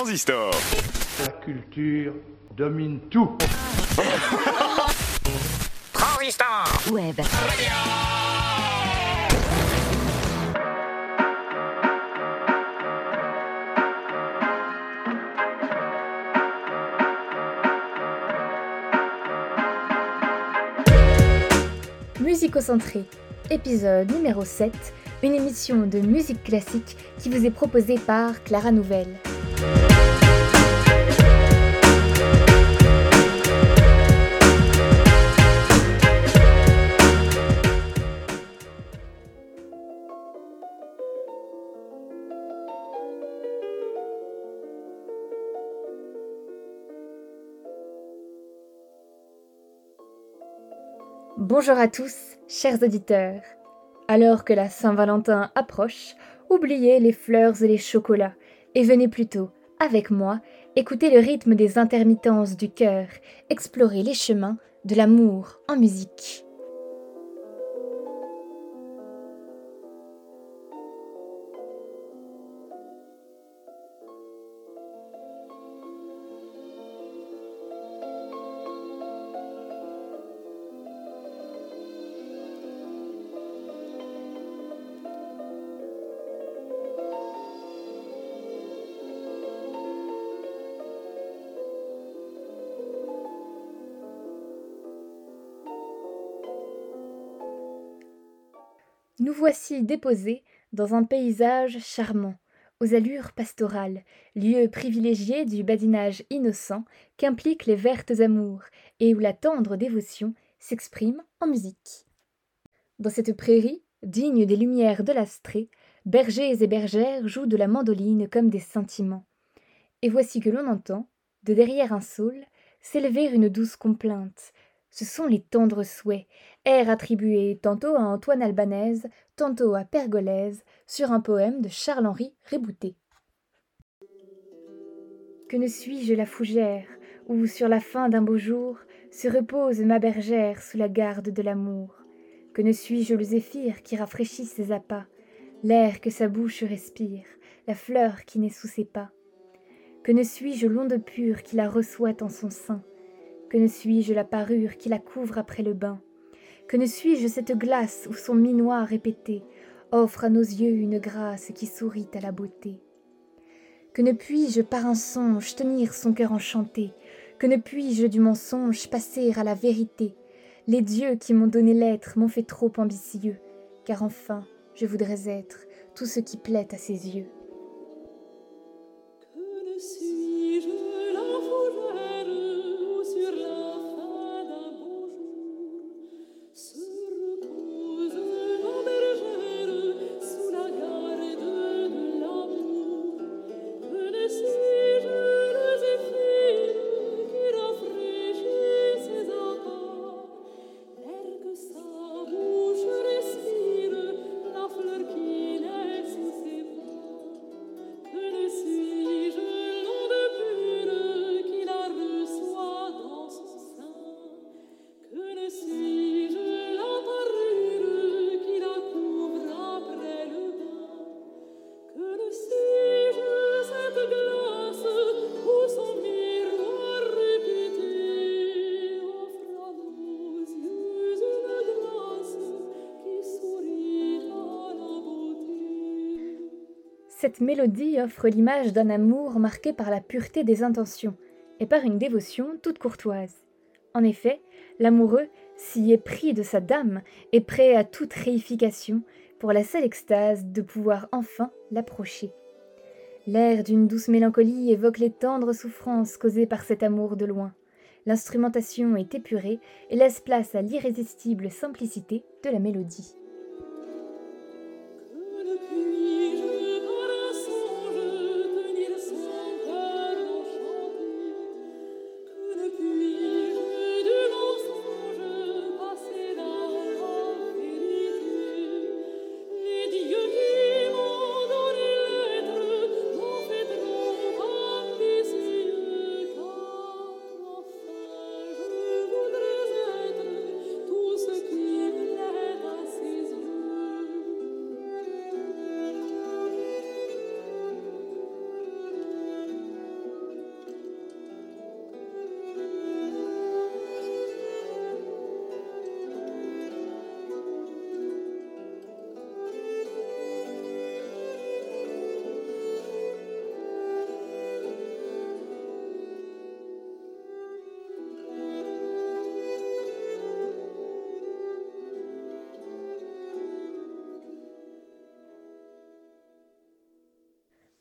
Transistor. La culture domine tout. Transistor. Web. Musicocentré, épisode numéro 7, une émission de musique classique qui vous est proposée par Clara Nouvelle. Bonjour à tous, chers auditeurs. Alors que la Saint-Valentin approche, oubliez les fleurs et les chocolats et venez plutôt, avec moi, écouter le rythme des intermittences du cœur, explorer les chemins de l'amour en musique. Nous voici déposés dans un paysage charmant, aux allures pastorales, lieu privilégié du badinage innocent qu'impliquent les vertes amours et où la tendre dévotion s'exprime en musique. Dans cette prairie, digne des lumières de l'Astrée, bergers et bergères jouent de la mandoline comme des sentiments. Et voici que l'on entend, de derrière un saule, s'élever une douce complainte. Ce sont les tendres souhaits, airs attribués tantôt à Antoine Albanese, tantôt à Pergolèse, sur un poème de Charles-Henri Rébouté. Que ne suis-je la fougère, où sur la fin d'un beau jour se repose ma bergère sous la garde de l'amour. Que ne suis-je le zéphyr qui rafraîchit ses appas, l'air que sa bouche respire, la fleur qui naît sous ses pas. Que ne suis-je l'onde pure qui la reçoit en son sein, que ne suis-je la parure qui la couvre après le bain, que ne suis-je cette glace où son minois répété offre à nos yeux une grâce qui sourit à la beauté. Que ne puis-je par un songe tenir son cœur enchanté, que ne puis-je du mensonge passer à la vérité. Les dieux qui m'ont donné l'être m'ont fait trop ambitieux, car enfin je voudrais être tout ce qui plaît à ses yeux. Cette mélodie offre l'image d'un amour marqué par la pureté des intentions et par une dévotion toute courtoise. En effet, l'amoureux s'y est pris de sa dame et prêt à toute réification pour la seule extase de pouvoir enfin l'approcher. L'air d'une douce mélancolie évoque les tendres souffrances causées par cet amour de loin. L'instrumentation est épurée et laisse place à l'irrésistible simplicité de la mélodie.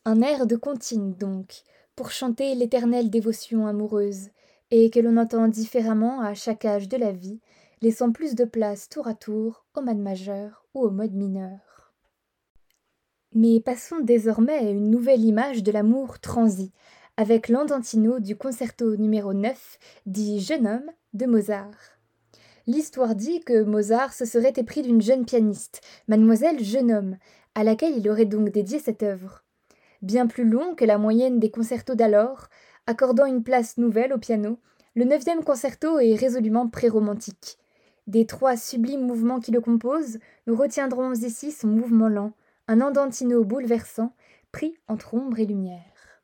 Un air de comptine donc, pour chanter l'éternelle dévotion amoureuse, et que l'on entend différemment à chaque âge de la vie, laissant plus de place tour à tour au mode majeur ou au mode mineur. Mais passons désormais à une nouvelle image de l'amour transi, avec l'andantino du concerto numéro 9, dit Jeune homme, de Mozart. L'histoire dit que Mozart se serait épris d'une jeune pianiste, mademoiselle Jeune homme, à laquelle il aurait donc dédié cette œuvre. Bien plus long que la moyenne des concertos d'alors, accordant une place nouvelle au piano, le 9e concerto est résolument pré-romantique. Des 3 sublimes mouvements qui le composent, nous retiendrons ici son mouvement lent, un andantino bouleversant, pris entre ombre et lumière.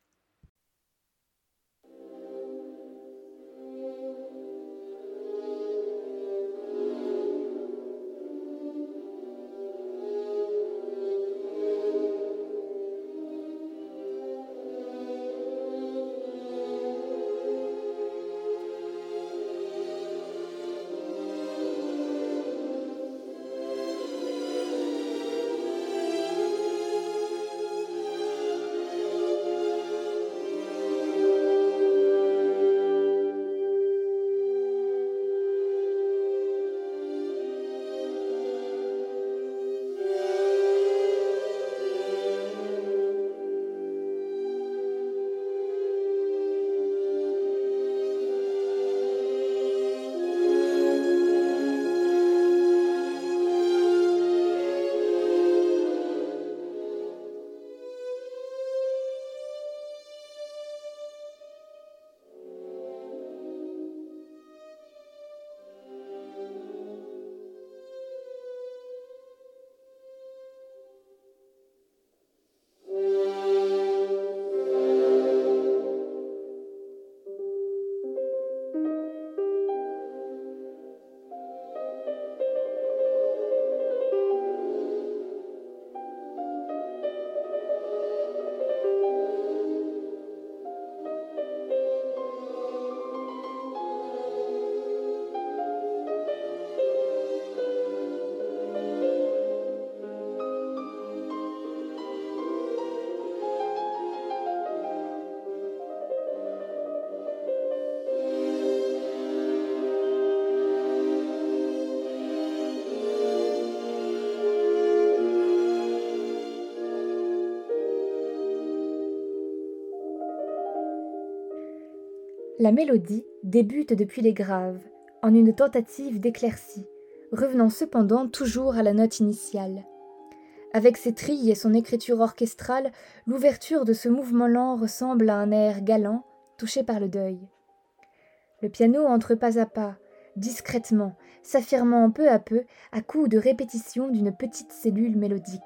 La mélodie débute depuis les graves, en une tentative d'éclaircie, revenant cependant toujours à la note initiale. Avec ses trilles et son écriture orchestrale, l'ouverture de ce mouvement lent ressemble à un air galant, touché par le deuil. Le piano entre pas à pas, discrètement, s'affirmant peu à coups de répétition d'une petite cellule mélodique.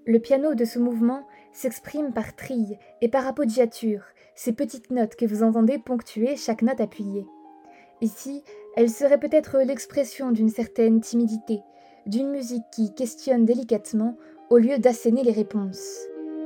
Le piano de ce mouvement s'exprime par trilles et par appoggiature, ces petites notes que vous entendez ponctuer chaque note appuyée. Ici, elle serait peut-être l'expression d'une certaine timidité, d'une musique qui questionne délicatement au lieu d'asséner les réponses.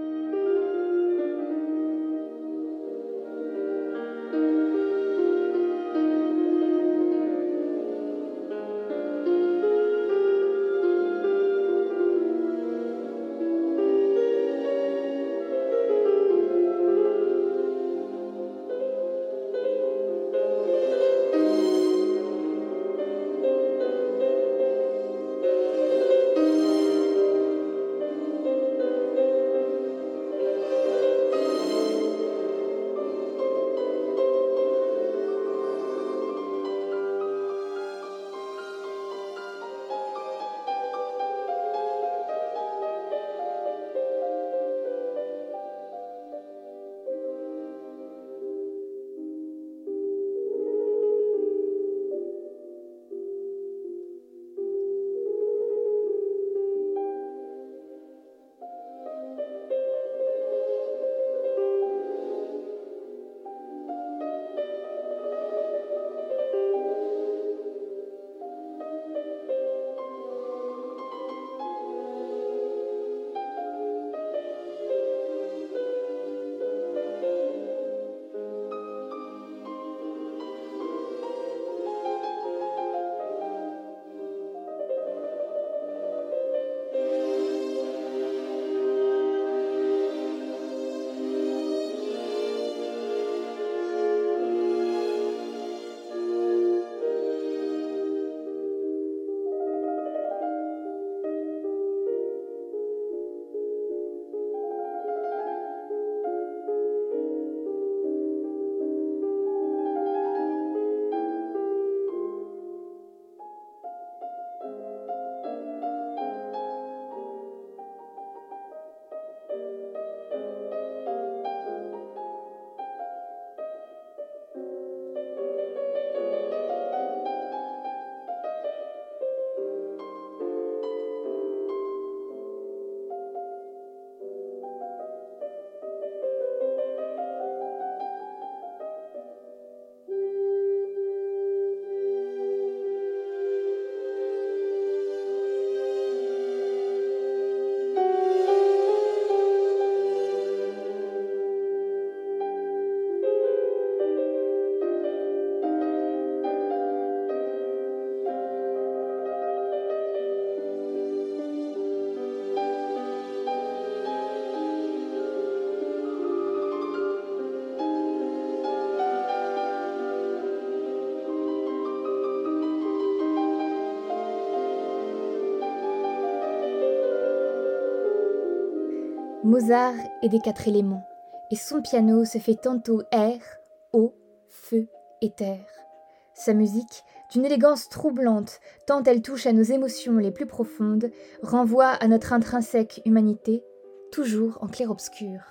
Mozart est des 4 éléments, et son piano se fait tantôt air, eau, feu et terre. Sa musique, d'une élégance troublante, tant elle touche à nos émotions les plus profondes, renvoie à notre intrinsèque humanité, toujours en clair-obscur.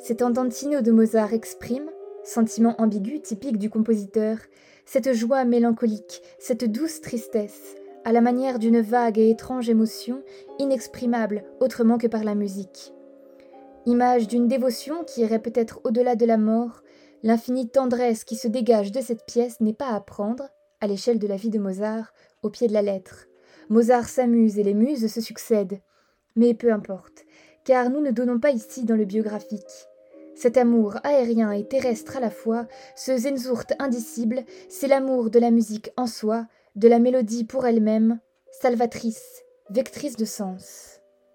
Cet andantino de Mozart exprime, sentiment ambigu typique du compositeur, cette joie mélancolique, cette douce tristesse, à la manière d'une vague et étrange émotion, inexprimable autrement que par la musique. Image d'une dévotion qui irait peut-être au-delà de la mort, l'infinie tendresse qui se dégage de cette pièce n'est pas à prendre, à l'échelle de la vie de Mozart, au pied de la lettre. Mozart s'amuse et les muses se succèdent. Mais peu importe, car nous ne donnons pas ici dans le biographique. Cet amour aérien et terrestre à la fois, ce Sehnsucht indicible, c'est l'amour de la musique en soi, de la mélodie pour elle-même, salvatrice, vectrice de sens.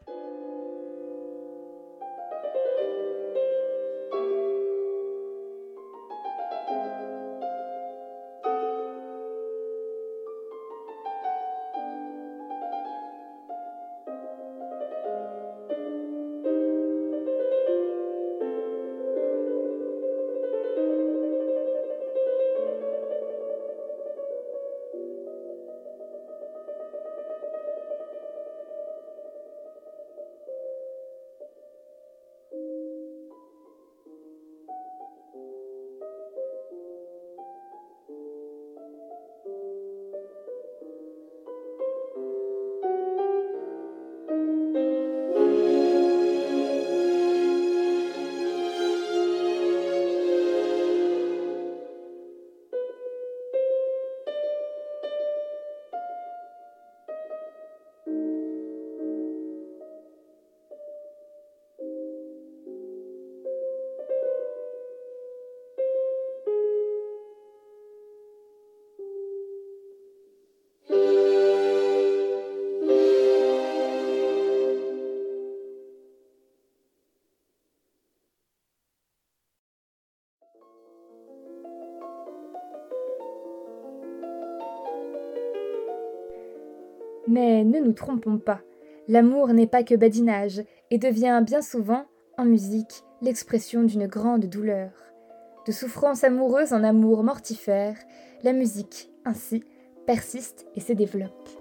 Mais ne nous trompons pas, l'amour n'est pas que badinage et devient bien souvent, en musique, l'expression d'une grande douleur. De souffrance amoureuse en amour mortifère, la musique, ainsi, persiste et se développe.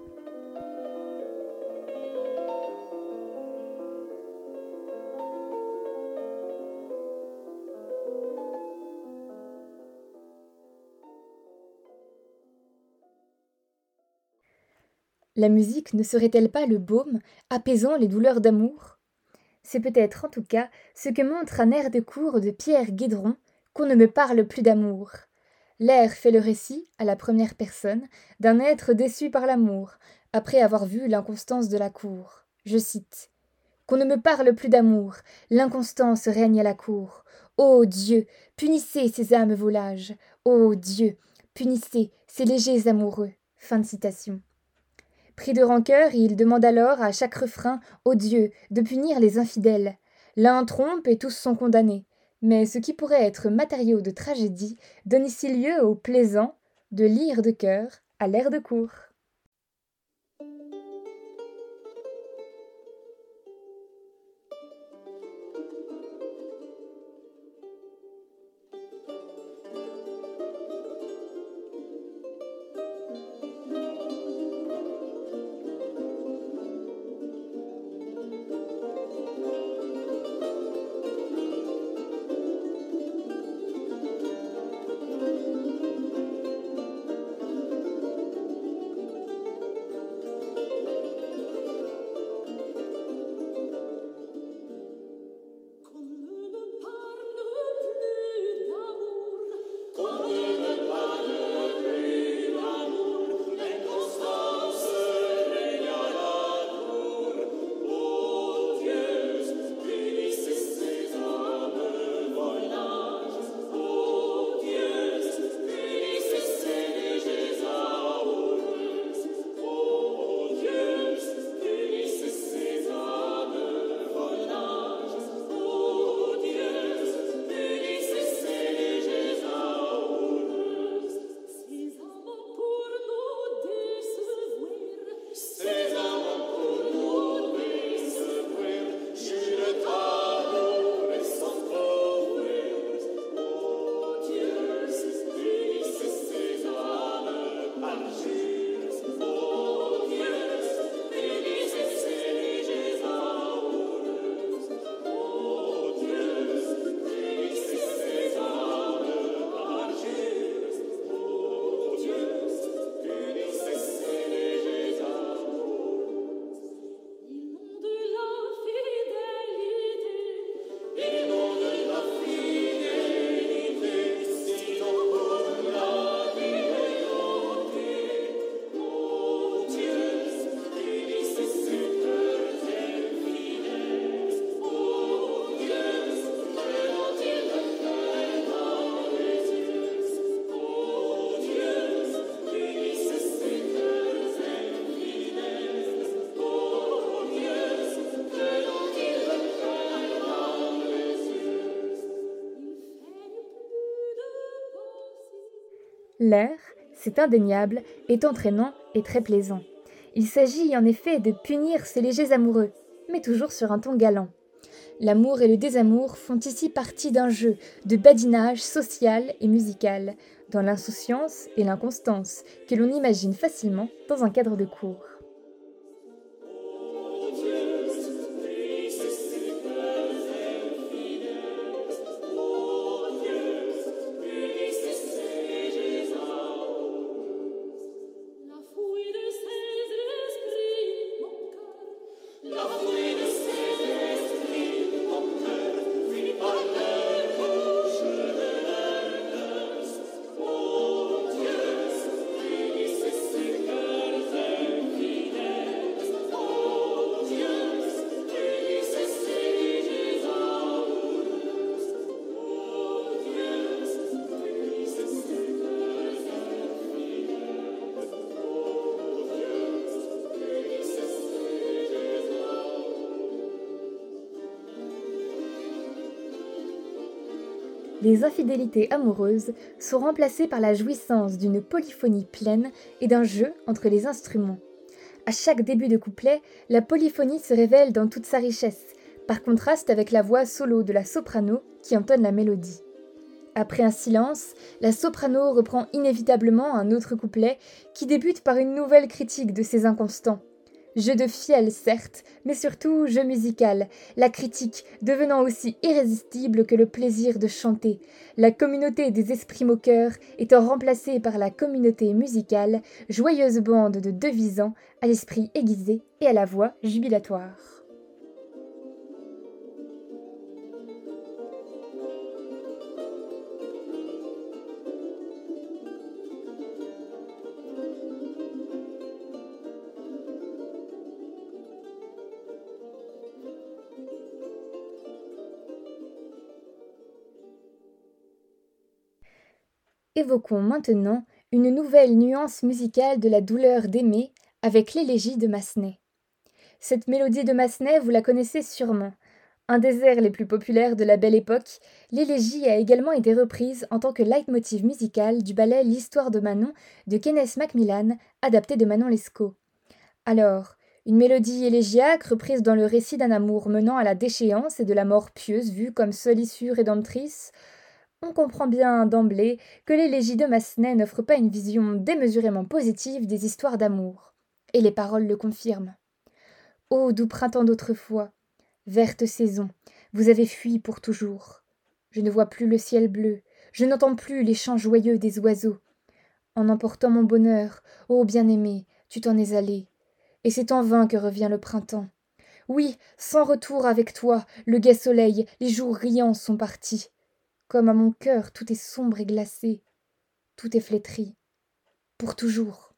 La musique ne serait-elle pas le baume apaisant les douleurs d'amour ? C'est peut-être en tout cas ce que montre un air de cour de Pierre Guédron, qu'on ne me parle plus d'amour. L'air fait le récit, à la première personne, d'un être déçu par l'amour, après avoir vu l'inconstance de la cour. Je cite. « Qu'on ne me parle plus d'amour, l'inconstance règne à la cour. Ô Dieu, punissez ces âmes volages. Ô Dieu, punissez ces légers amoureux. » Fin de citation. Pris de rancœur, il demande alors à chaque refrain au Dieu de punir les infidèles. L'un trompe et tous sont condamnés. Mais ce qui pourrait être matériau de tragédie donne ici lieu au plaisant, de lyre de cœur à l'air de cour. L'air, c'est indéniable, est entraînant et très plaisant. Il s'agit en effet de punir ces légers amoureux, mais toujours sur un ton galant. L'amour et le désamour font ici partie d'un jeu de badinage social et musical, dans l'insouciance et l'inconstance que l'on imagine facilement dans un cadre de cours. Les infidélités amoureuses sont remplacées par la jouissance d'une polyphonie pleine et d'un jeu entre les instruments. À chaque début de couplet, la polyphonie se révèle dans toute sa richesse, par contraste avec la voix solo de la soprano qui entonne la mélodie. Après un silence, la soprano reprend inévitablement un autre couplet qui débute par une nouvelle critique de ses inconstants. Jeu de fiel, certes, mais surtout jeu musical, la critique devenant aussi irrésistible que le plaisir de chanter, la communauté des esprits moqueurs étant remplacée par la communauté musicale, joyeuse bande de devisants à l'esprit aiguisé et à la voix jubilatoire. Évoquons maintenant une nouvelle nuance musicale de la douleur d'aimer avec l'élégie de Massenet. Cette mélodie de Massenet, vous la connaissez sûrement. Un des airs les plus populaires de la Belle Époque, l'élégie a également été reprise en tant que leitmotiv musical du ballet L'Histoire de Manon de Kenneth Macmillan, adapté de Manon Lescaut. Alors, une mélodie élégiaque reprise dans le récit d'un amour menant à la déchéance et de la mort pieuse vue comme seule issue rédemptrice. On comprend bien d'emblée que l'élégie de Massenet n'offre pas une vision démesurément positive des histoires d'amour. Et les paroles le confirment. Ô doux printemps d'autrefois, verte saison, vous avez fui pour toujours. Je ne vois plus le ciel bleu, je n'entends plus les chants joyeux des oiseaux. En emportant mon bonheur, ô bien-aimé, tu t'en es allé. Et c'est en vain que revient le printemps. Oui, sans retour avec toi, le gai soleil, les jours riants sont partis. Comme à mon cœur, tout est sombre et glacé, tout est flétri, pour toujours.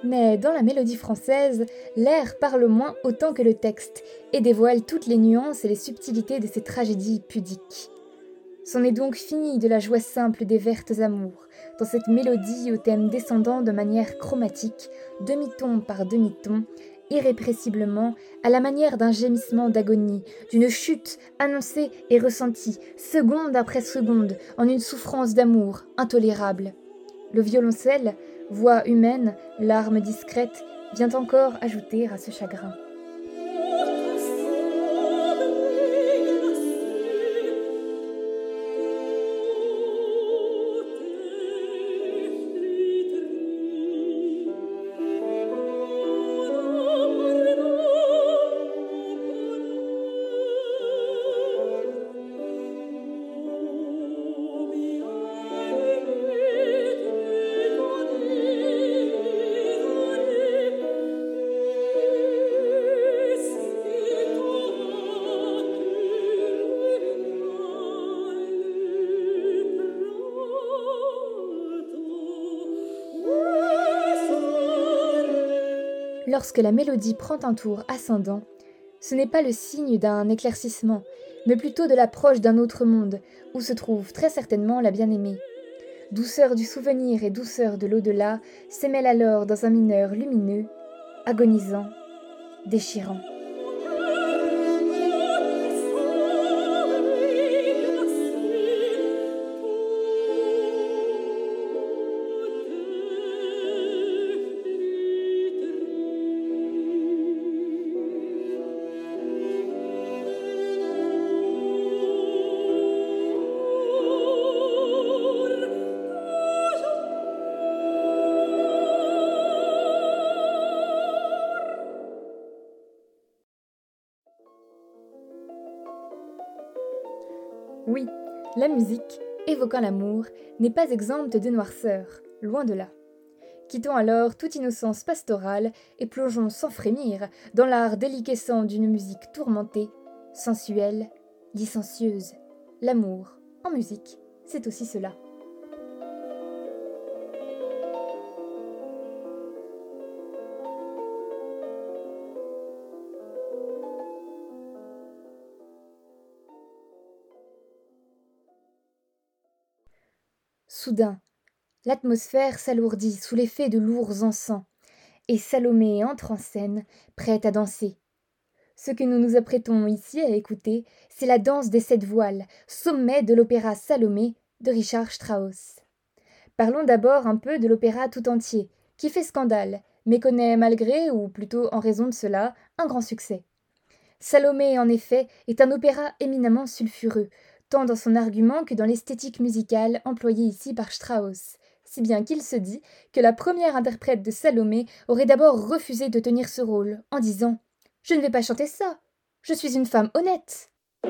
Mais dans la mélodie française, l'air parle moins autant que le texte et dévoile toutes les nuances et les subtilités de ces tragédies pudiques. C'en est donc fini de la joie simple des vertes amours, dans cette mélodie au thème descendant de manière chromatique, demi-ton par demi-ton, irrépressiblement, à la manière d'un gémissement d'agonie, d'une chute annoncée et ressentie, seconde après seconde, en une souffrance d'amour intolérable. Le violoncelle, voix humaine, larme discrète, vient encore ajouter à ce chagrin. Lorsque la mélodie prend un tour ascendant, ce n'est pas le signe d'un éclaircissement, mais plutôt de l'approche d'un autre monde, où se trouve très certainement la bien-aimée. Douceur du souvenir et douceur de l'au-delà s'émêlent alors dans un mineur lumineux, agonisant, déchirant. Oui, la musique, évoquant l'amour, n'est pas exempte de noirceur, loin de là. Quittons alors toute innocence pastorale et plongeons sans frémir dans l'art déliquescent d'une musique tourmentée, sensuelle, licencieuse. L'amour, en musique, c'est aussi cela. Soudain, l'atmosphère s'alourdit sous l'effet de lourds encens, et Salomé entre en scène, prête à danser. Ce que nous nous apprêtons ici à écouter, c'est la danse des 7 voiles, sommet de l'opéra Salomé de Richard Strauss. Parlons d'abord un peu de l'opéra tout entier, qui fait scandale, mais connaît malgré, ou plutôt en raison de cela, un grand succès. Salomé, en effet, est un opéra éminemment sulfureux, tant dans son argument que dans l'esthétique musicale employée ici par Strauss, si bien qu'il se dit que la première interprète de Salomé aurait d'abord refusé de tenir ce rôle, en disant « Je ne vais pas chanter ça, je suis une femme honnête !»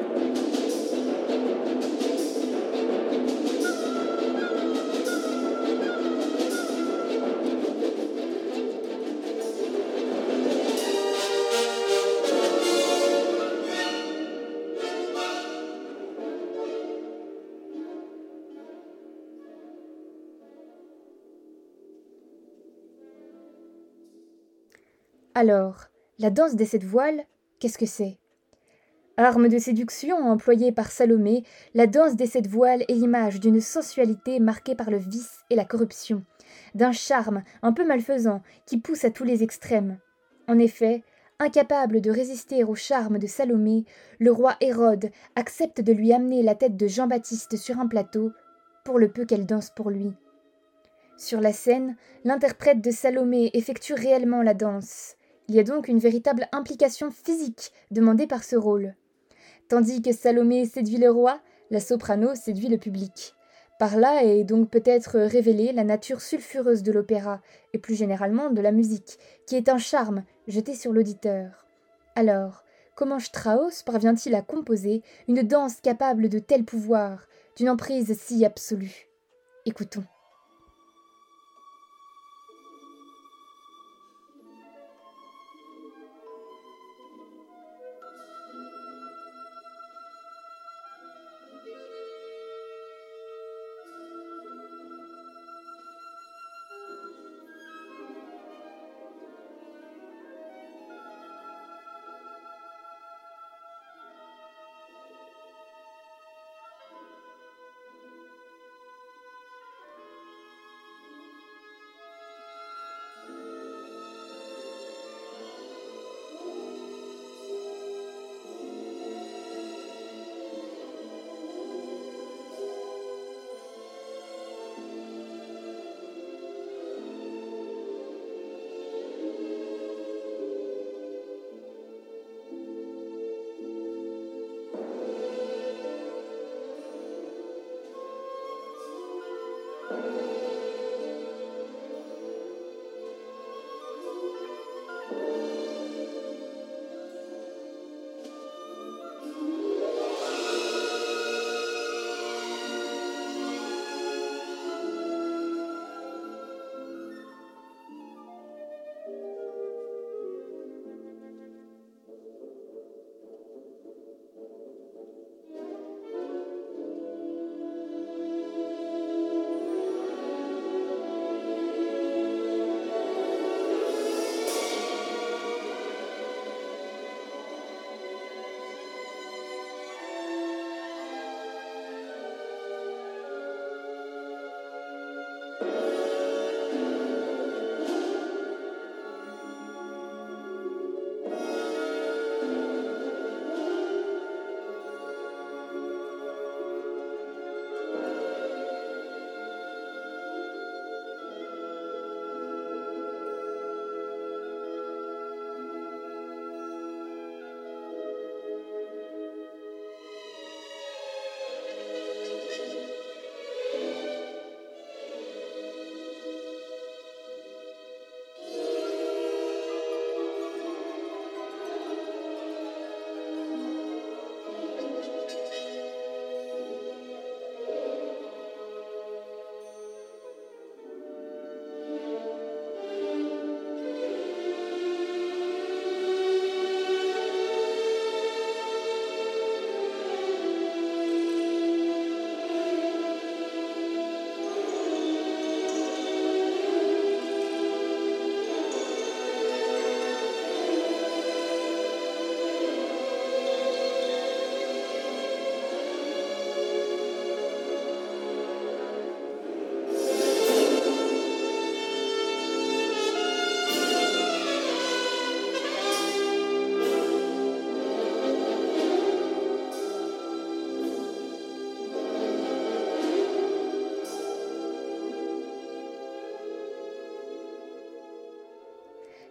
Alors, la danse des 7 voiles, qu'est-ce que c'est ? Arme de séduction employée par Salomé, la danse des 7 voiles est l'image d'une sensualité marquée par le vice et la corruption, d'un charme un peu malfaisant qui pousse à tous les extrêmes. En effet, incapable de résister au charme de Salomé, le roi Hérode accepte de lui amener la tête de Jean-Baptiste sur un plateau, pour le peu qu'elle danse pour lui. Sur la scène, l'interprète de Salomé effectue réellement la danse. Il y a donc une véritable implication physique demandée par ce rôle. Tandis que Salomé séduit le roi, la soprano séduit le public. Par là est donc peut-être révélée la nature sulfureuse de l'opéra, et plus généralement de la musique, qui est un charme jeté sur l'auditeur. Alors, comment Strauss parvient-il à composer une danse capable de tel pouvoir, d'une emprise si absolue ? Écoutons.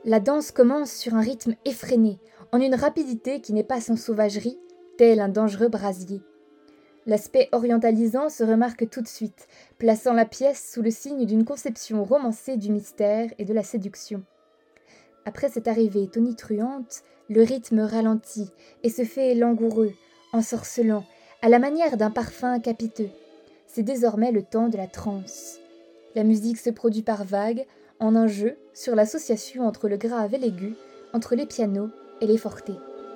La danse commence sur un rythme effréné, en une rapidité qui n'est pas sans sauvagerie, tel un dangereux brasier. L'aspect orientalisant se remarque tout de suite, plaçant la pièce sous le signe d'une conception romancée du mystère et de la séduction. Après cette arrivée tonitruante, le rythme ralentit et se fait langoureux, ensorcelant, à la manière d'un parfum capiteux. C'est désormais le temps de la transe. La musique se produit par vagues, en un jeu sur l'association entre le grave et l'aigu, entre les pianos et les fortés.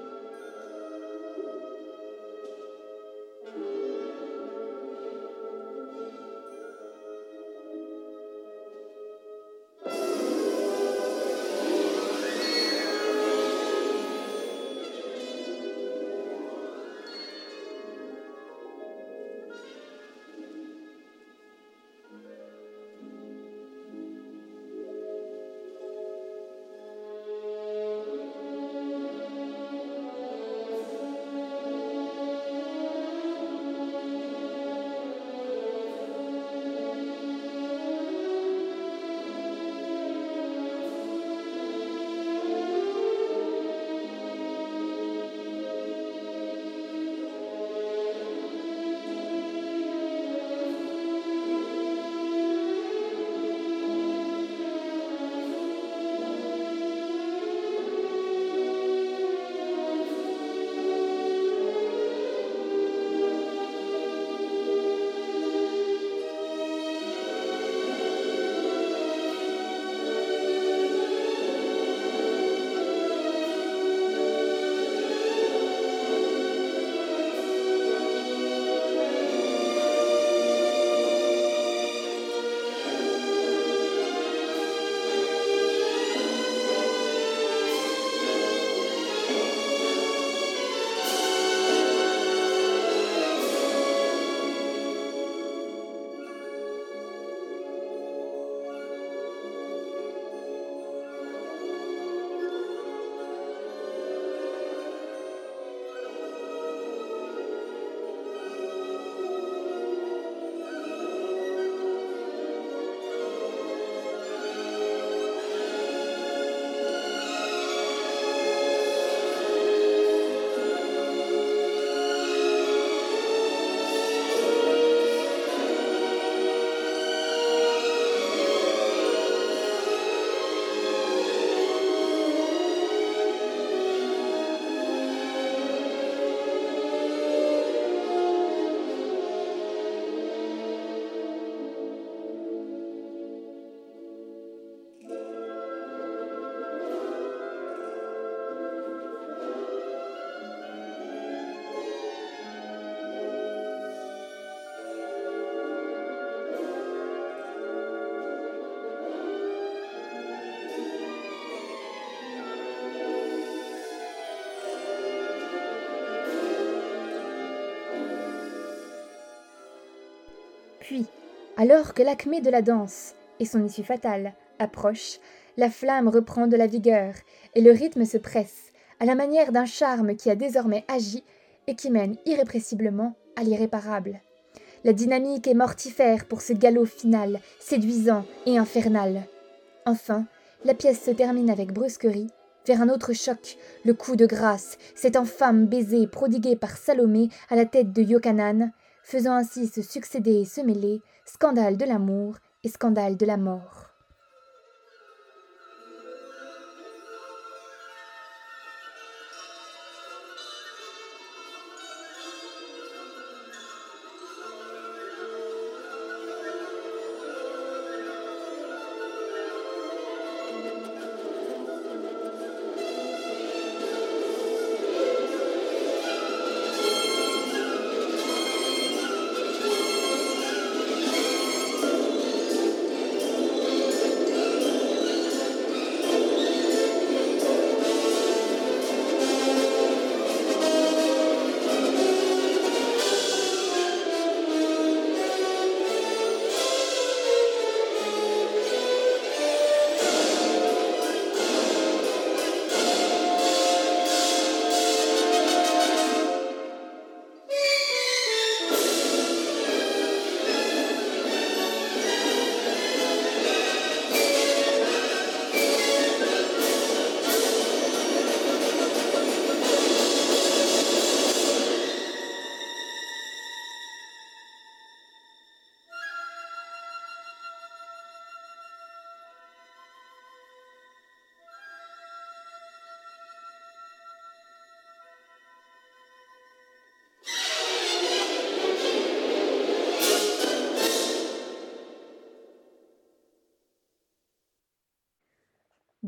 Puis, alors que l'acmé de la danse, et son issue fatale, approche, la flamme reprend de la vigueur, et le rythme se presse, à la manière d'un charme qui a désormais agi et qui mène irrépressiblement à l'irréparable. La dynamique est mortifère pour ce galop final, séduisant et infernal. Enfin, la pièce se termine avec brusquerie, vers un autre choc, le coup de grâce, cet infâme baiser prodigué par Salomé à la tête de Yochanan, faisant ainsi se succéder et se mêler scandale de l'amour et scandale de la mort.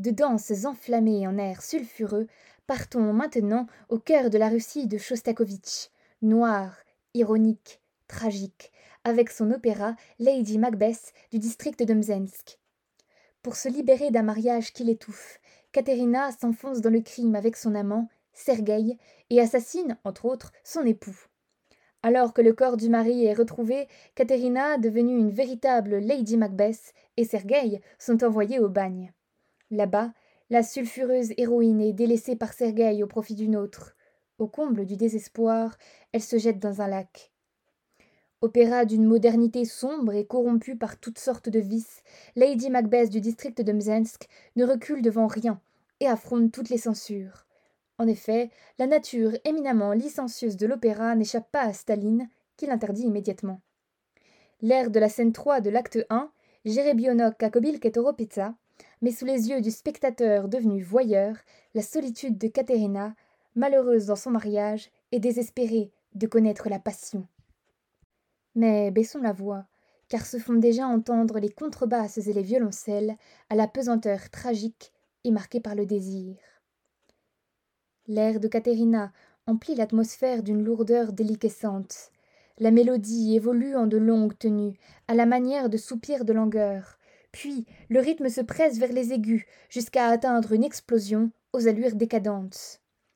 de danses enflammées en airs sulfureux, partons maintenant au cœur de la Russie de Chostakovitch, noire, ironique, tragique, avec son opéra Lady Macbeth du district de Mzensk. Pour se libérer d'un mariage qui l'étouffe, Katerina s'enfonce dans le crime avec son amant, Sergueï, et assassine, entre autres, son époux. Alors que le corps du mari est retrouvé, Katerina, devenue une véritable Lady Macbeth, et Sergueï sont envoyés au bagne. Là-bas, la sulfureuse héroïne est délaissée par Sergueï au profit d'une autre. Au comble du désespoir, elle se jette dans un lac. Opéra d'une modernité sombre et corrompue par toutes sortes de vices, Lady Macbeth du district de Mzensk ne recule devant rien et affronte toutes les censures. En effet, la nature éminemment licencieuse de l'opéra n'échappe pas à Staline, qui l'interdit immédiatement. L'air de la scène 3 de l'acte 1, Jérebionok à Kobilke Toropitsa, met sous les yeux du spectateur devenu voyeur la solitude de Katerina, malheureuse dans son mariage et désespérée de connaître la passion. Mais baissons la voix, car se font déjà entendre les contrebasses et les violoncelles à la pesanteur tragique et marquée par le désir. L'air de Katerina emplit l'atmosphère d'une lourdeur déliquescente. La mélodie évolue en de longues tenues, à la manière de soupirs de langueur. Puis le rythme se presse vers les aigus, jusqu'à atteindre une explosion aux allures décadentes.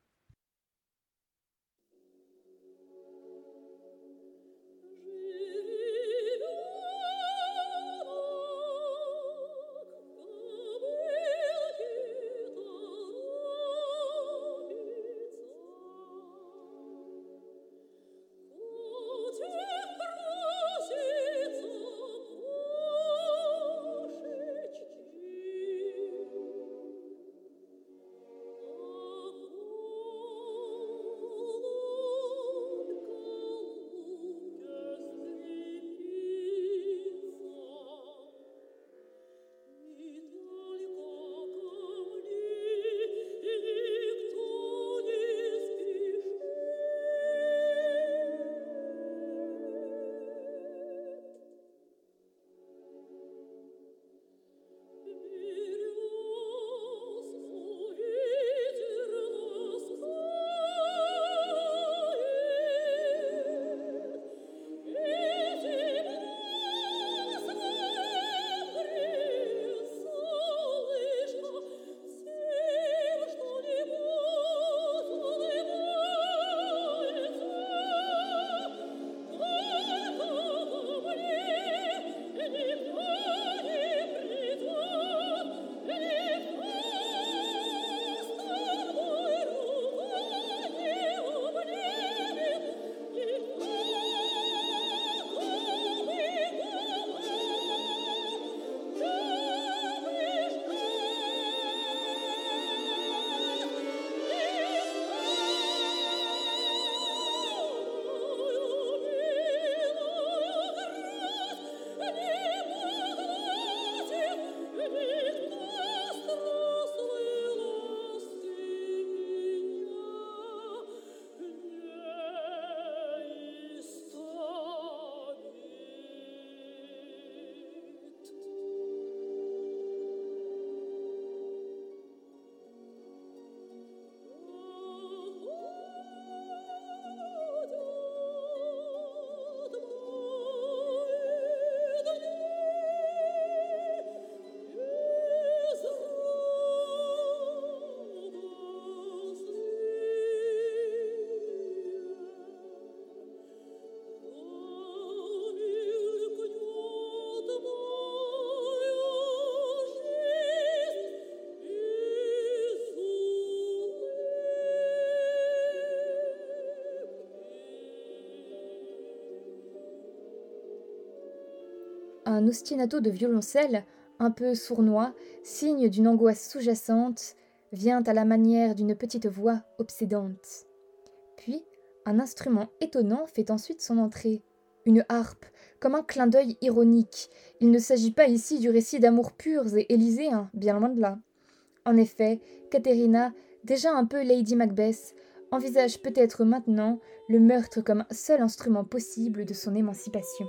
Un ostinato de violoncelle, un peu sournois, signe d'une angoisse sous-jacente, vient à la manière d'une petite voix obsédante. Puis, un instrument étonnant fait ensuite son entrée. Une harpe, comme un clin d'œil ironique. Il ne s'agit pas ici du récit d'amour purs et élyséens, bien loin de là. En effet, Katerina, déjà un peu Lady Macbeth, envisage peut-être maintenant le meurtre comme seul instrument possible de son émancipation.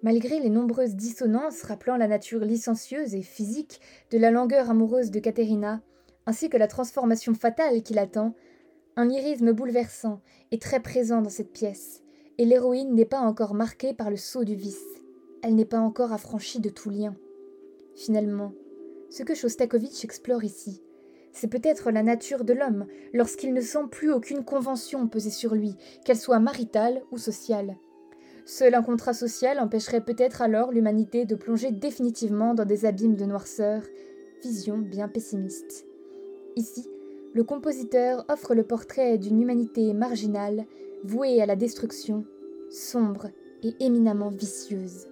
Malgré les nombreuses dissonances rappelant la nature licencieuse et physique de la langueur amoureuse de Caterina, ainsi que la transformation fatale qui l'attend, un lyrisme bouleversant est très présent dans cette pièce, et l'héroïne n'est pas encore marquée par le sceau du vice. Elle n'est pas encore affranchie de tout lien. Finalement, ce que Shostakovich explore ici, c'est peut-être la nature de l'homme lorsqu'il ne sent plus aucune convention peser sur lui, qu'elle soit maritale ou sociale. Seul un contrat social empêcherait peut-être alors l'humanité de plonger définitivement dans des abîmes de noirceur, vision bien pessimiste. Ici, le compositeur offre le portrait d'une humanité marginale, vouée à la destruction, sombre et éminemment vicieuse.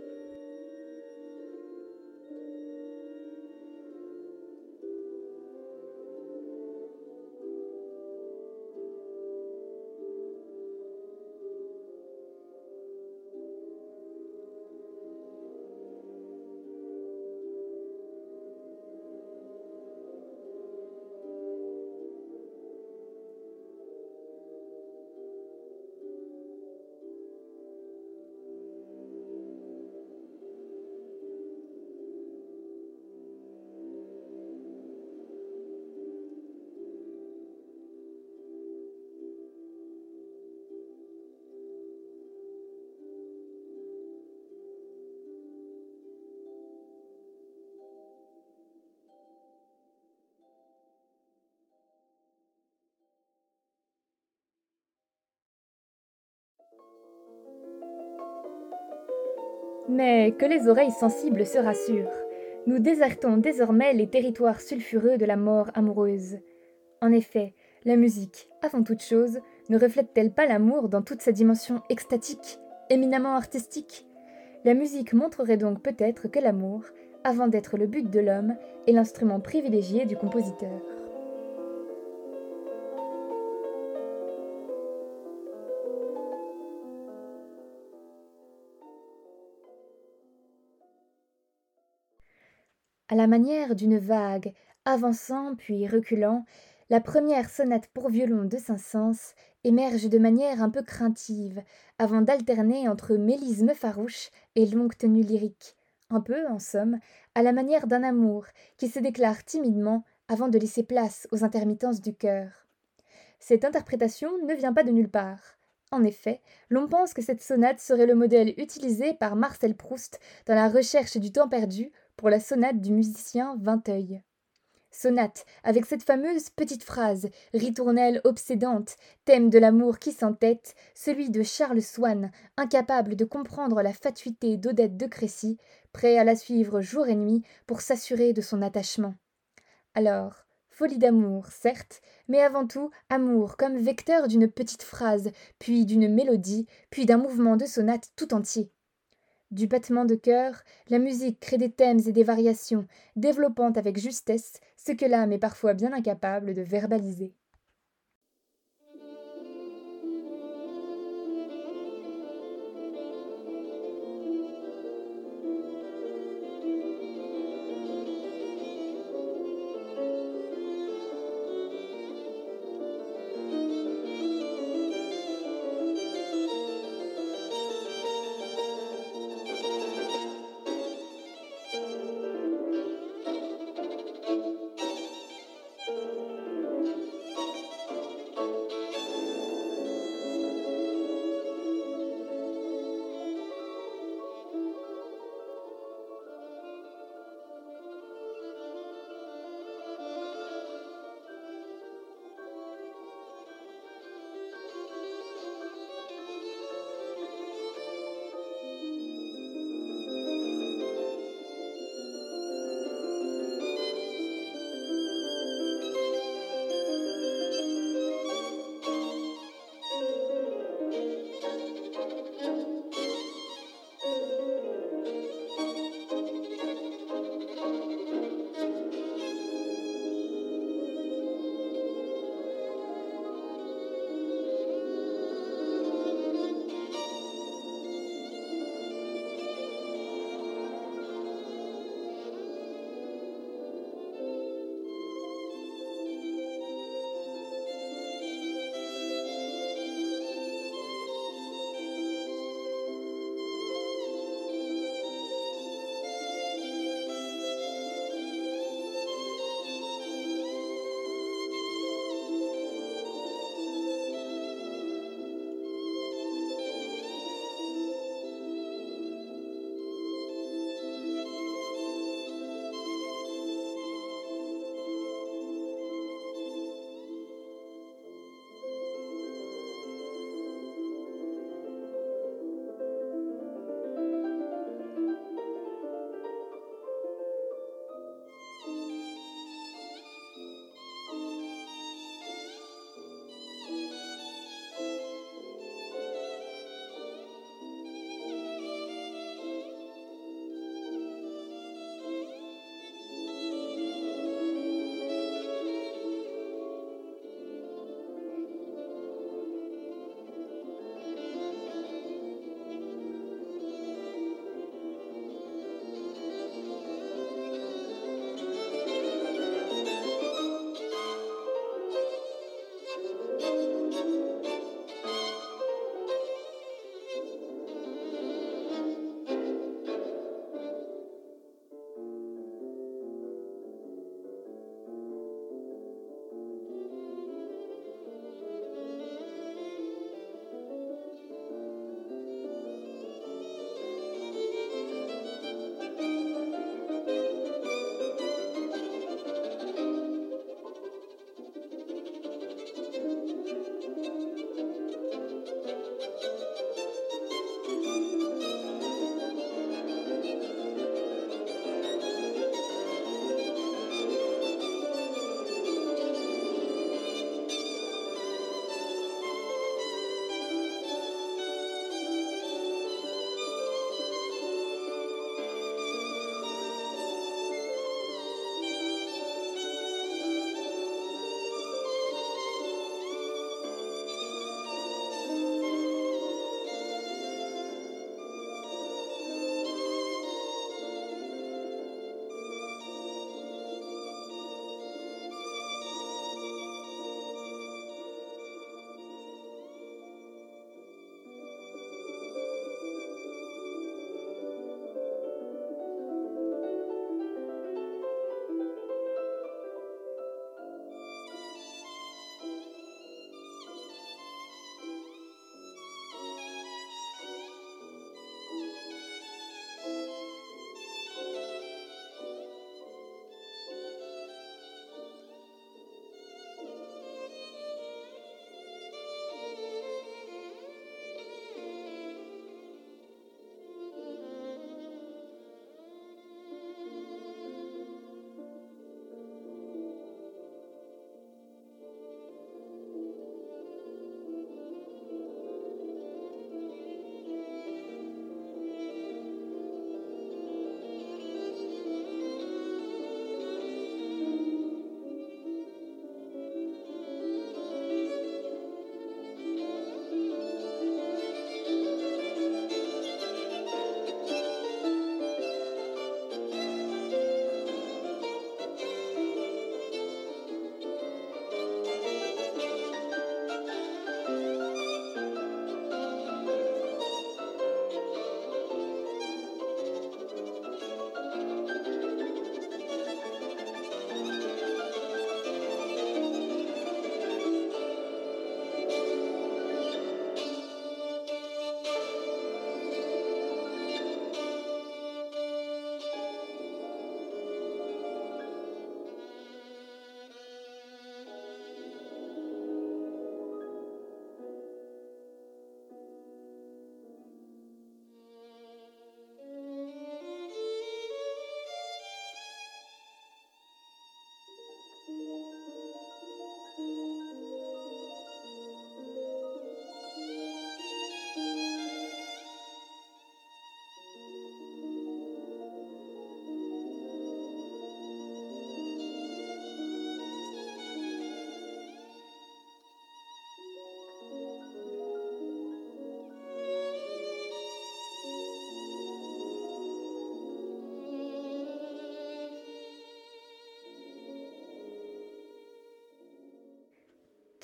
Mais que les oreilles sensibles se rassurent. Nous désertons désormais les territoires sulfureux de la mort amoureuse. En effet, la musique, avant toute chose, ne reflète-t-elle pas l'amour dans toute sa dimension extatique, éminemment artistique ? La musique montrerait donc peut-être que l'amour, avant d'être le but de l'homme, est l'instrument privilégié du compositeur. À la manière d'une vague, avançant puis reculant, la première sonate pour violon de Saint-Saëns émerge de manière un peu craintive, avant d'alterner entre mélisme farouche et longue tenue lyrique, un peu, en somme, à la manière d'un amour qui se déclare timidement avant de laisser place aux intermittences du cœur. Cette interprétation ne vient pas de nulle part. En effet, l'on pense que cette sonate serait le modèle utilisé par Marcel Proust dans la recherche du temps perdu pour la sonate du musicien Vinteuil. Sonate, avec cette fameuse petite phrase, ritournelle obsédante, thème de l'amour qui s'entête, celui de Charles Swann, incapable de comprendre la fatuité d'Odette de Crécy, prêt à la suivre jour et nuit pour s'assurer de son attachement. Alors, folie d'amour, certes, mais avant tout amour comme vecteur d'une petite phrase, puis d'une mélodie, puis d'un mouvement de sonate tout entier. Du battement de cœur, la musique crée des thèmes et des variations, développant avec justesse ce que l'âme est parfois bien incapable de verbaliser.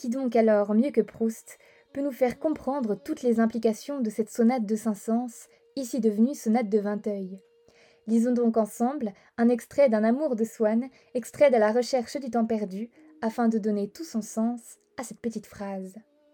Qui donc alors, mieux que Proust, peut nous faire comprendre toutes les implications de cette sonate de Saint-Saëns, ici devenue sonate de Vinteuil. Lisons donc ensemble un extrait d'un Amour de Swann, extrait de La recherche du temps perdu, afin de donner tout son sens à cette petite phrase.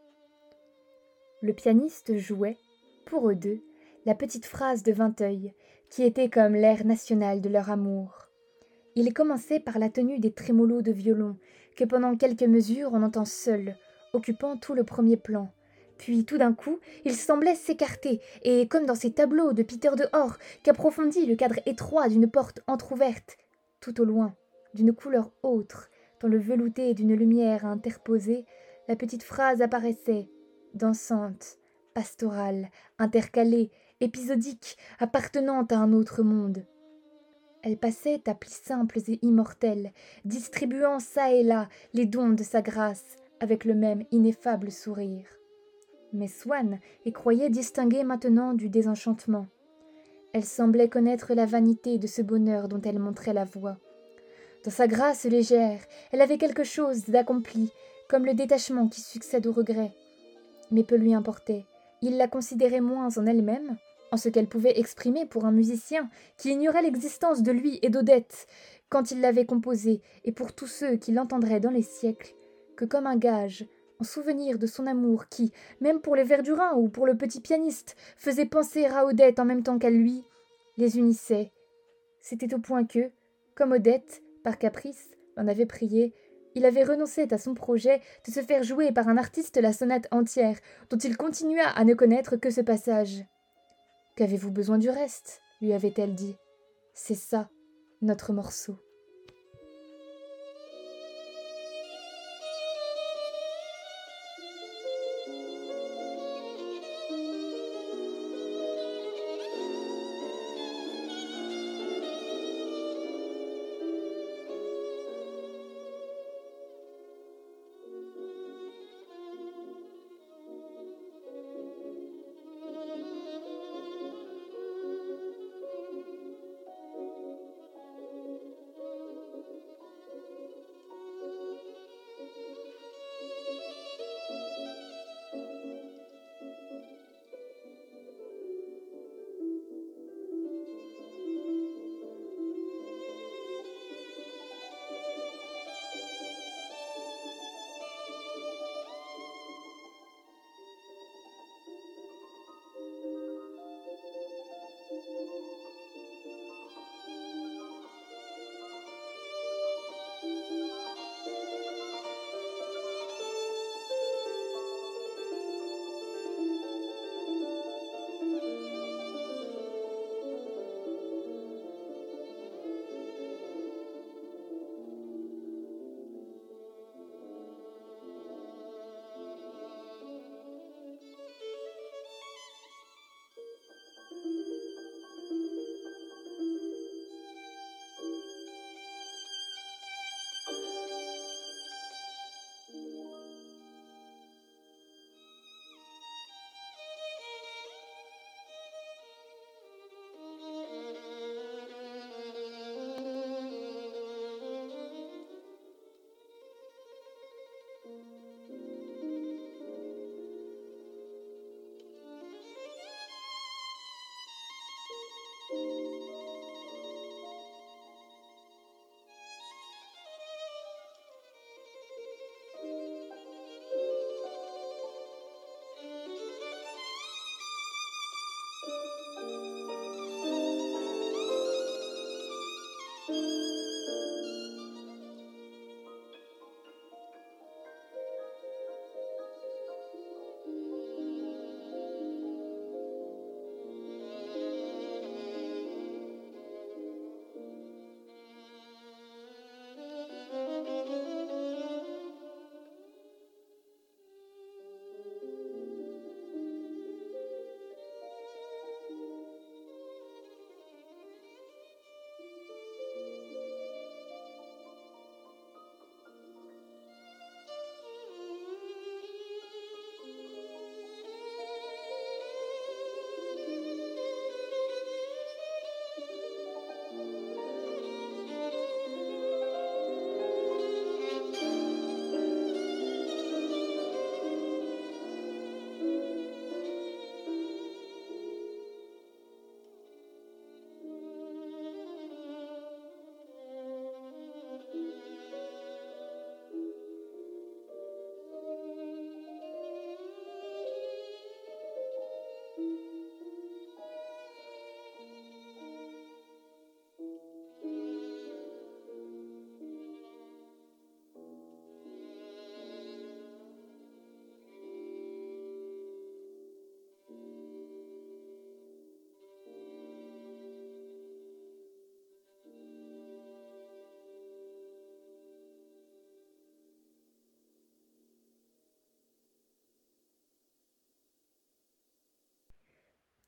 Le pianiste jouait, pour eux deux, la petite phrase de Vinteuil, qui était comme l'air national de leur amour. Il commençait par la tenue des trémolos de violon, que pendant quelques mesures on entend seul, occupant tout le premier plan. Puis tout d'un coup, il semblait s'écarter, et comme dans ces tableaux de Peter de Hors, qu'approfondit le cadre étroit d'une porte entr'ouverte, tout au loin, d'une couleur autre, dans le velouté d'une lumière interposée, la petite phrase apparaissait, dansante, pastorale, intercalée, épisodique, appartenant à un autre monde. Elle passait à plis simples et immortels, distribuant çà et là les dons de sa grâce, avec le même ineffable sourire. Mais Swann y croyait distinguer maintenant du désenchantement. Elle semblait connaître la vanité de ce bonheur dont elle montrait la voie. Dans sa grâce légère, elle avait quelque chose d'accompli, comme le détachement qui succède au regret. Mais peu lui importait. Il la considérait moins en elle-même, en ce qu'elle pouvait exprimer pour un musicien qui ignorait l'existence de lui et d'Odette quand il l'avait composée, et pour tous ceux qui l'entendraient dans les siècles, que comme un gage, en souvenir de son amour qui, même pour les Verdurin ou pour le petit pianiste, faisait penser à Odette en même temps qu'à lui, les unissait. C'était au point que, comme Odette, par caprice, l'en avait prié, il avait renoncé à son projet de se faire jouer par un artiste la sonate entière, dont il continua à ne connaître que ce passage. « Qu'avez-vous besoin du reste ?» lui avait-elle dit. « C'est ça, notre morceau. »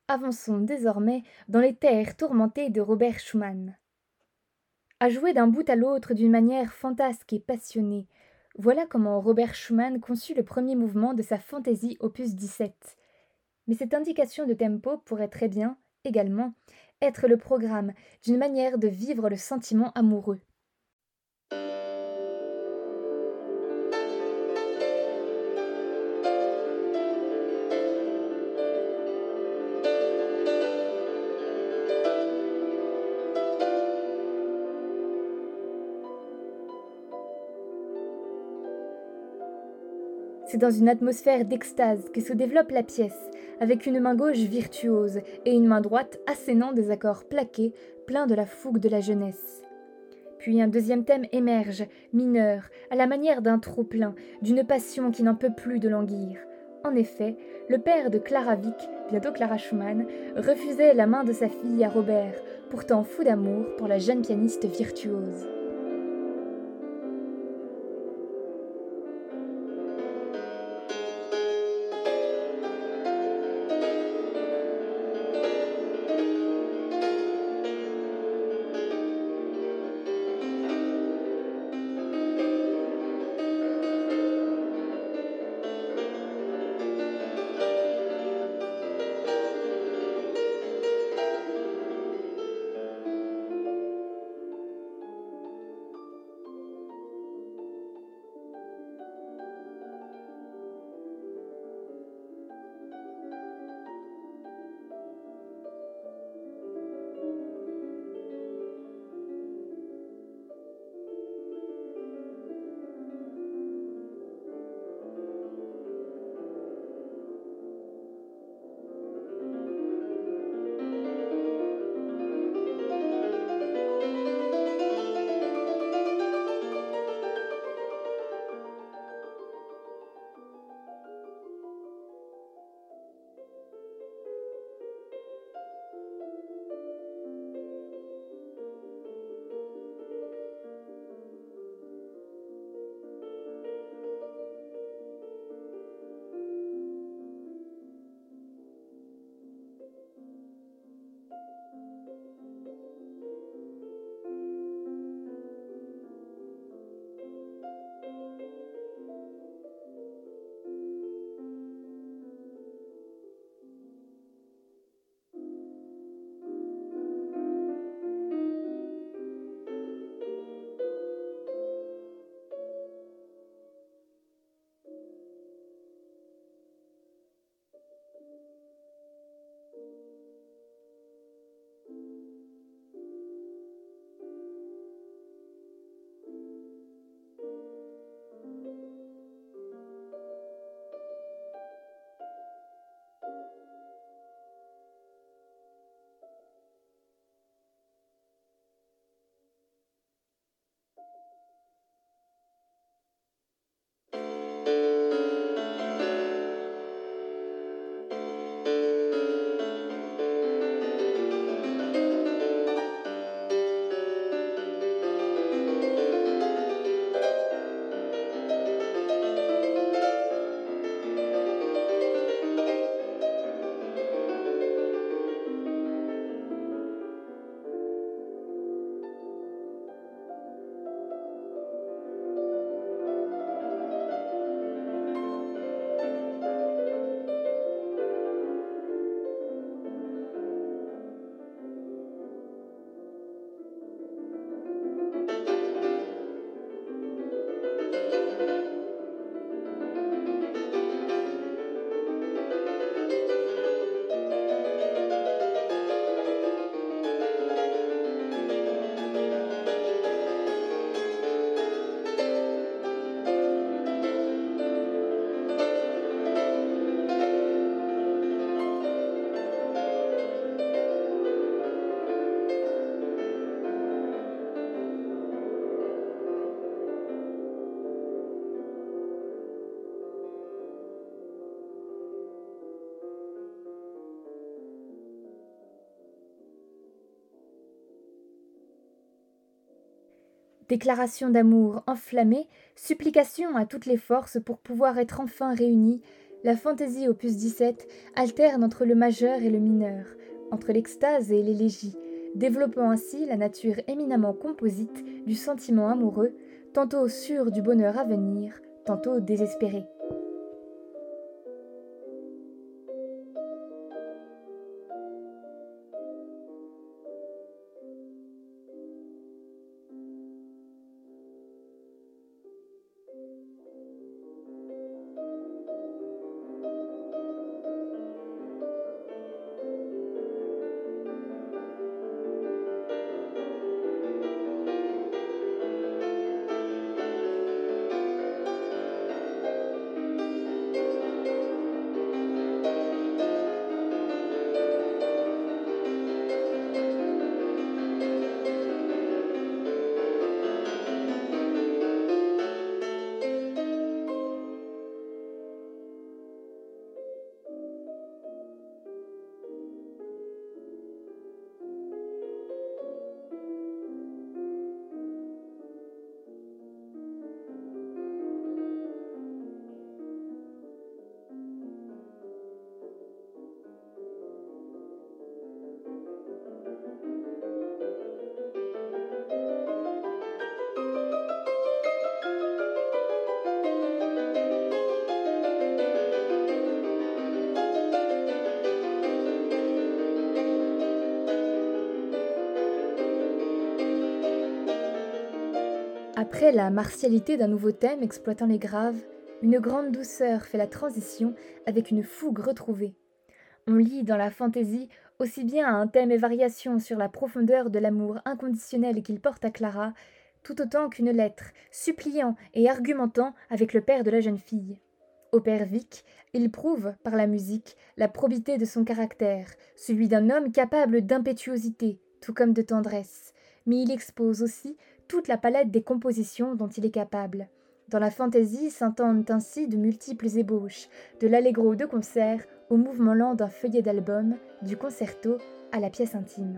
Avançons désormais dans les terres tourmentées de Robert Schumann. À jouer d'un bout à l'autre d'une manière fantasque et passionnée, voilà comment Robert Schumann conçut le premier mouvement de sa Fantaisie opus 17. Mais cette indication de tempo pourrait très bien, également, être le programme d'une manière de vivre le sentiment amoureux. C'est dans une atmosphère d'extase que se développe la pièce, avec une main gauche virtuose et une main droite assénant des accords plaqués, pleins de la fougue de la jeunesse. Puis un deuxième thème émerge, mineur, à la manière d'un trop-plein, d'une passion qui n'en peut plus de languir. En effet, le père de Clara Wieck, bientôt Clara Schumann, refusait la main de sa fille à Robert, pourtant fou d'amour pour la jeune pianiste virtuose. Déclaration d'amour enflammée, supplication à toutes les forces pour pouvoir être enfin réunis, La fantaisie opus 17 alterne entre le majeur et le mineur, entre l'extase et l'élégie, développant ainsi la nature éminemment composite du sentiment amoureux, tantôt sûr du bonheur à venir, tantôt désespéré. Après la martialité d'un nouveau thème exploitant les graves, une grande douceur fait la transition avec une fougue retrouvée. On lit dans la fantaisie aussi bien un thème et variation sur la profondeur de l'amour inconditionnel qu'il porte à Clara, tout autant qu'une lettre, suppliant et argumentant avec le père de la jeune fille. Au père Vic, il prouve, par la musique, la probité de son caractère, celui d'un homme capable d'impétuosité, tout comme de tendresse, mais il expose aussi toute la palette des compositions dont il est capable. Dans la fantaisie s'entendent ainsi de multiples ébauches, de l'allegro de concert au mouvement lent d'un feuillet d'album, du concerto à la pièce intime.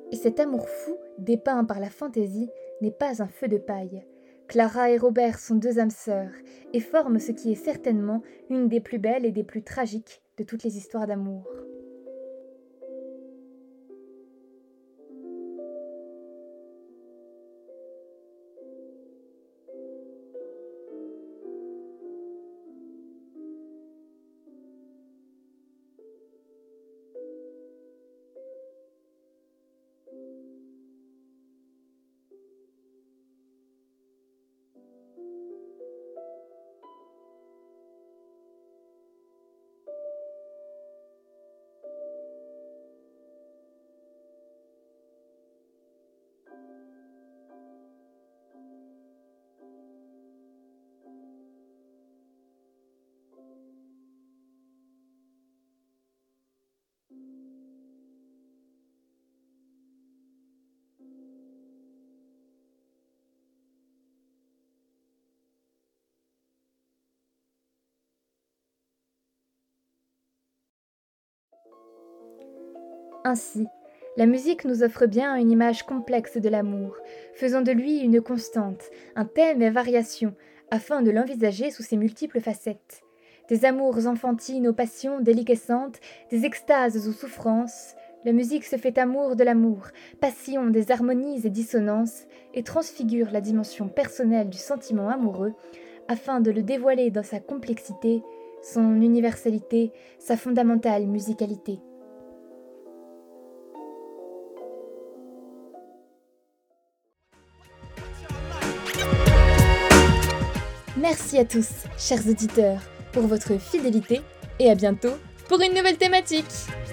Et cet amour fou, dépeint par la fantaisie, n'est pas un feu de paille. Clara et Robert sont deux âmes sœurs, et forment ce qui est certainement une des plus belles et des plus tragiques de toutes les histoires d'amour. Ainsi, la musique nous offre bien une image complexe de l'amour, faisant de lui une constante, un thème et variation, afin de l'envisager sous ses multiples facettes. Des amours enfantines aux passions déliquescentes, des extases aux souffrances, la musique se fait amour de l'amour, passion des harmonies et dissonances, et transfigure la dimension personnelle du sentiment amoureux, afin de le dévoiler dans sa complexité, son universalité, sa fondamentale musicalité. Merci à tous, chers auditeurs, pour votre fidélité et à bientôt pour une nouvelle thématique.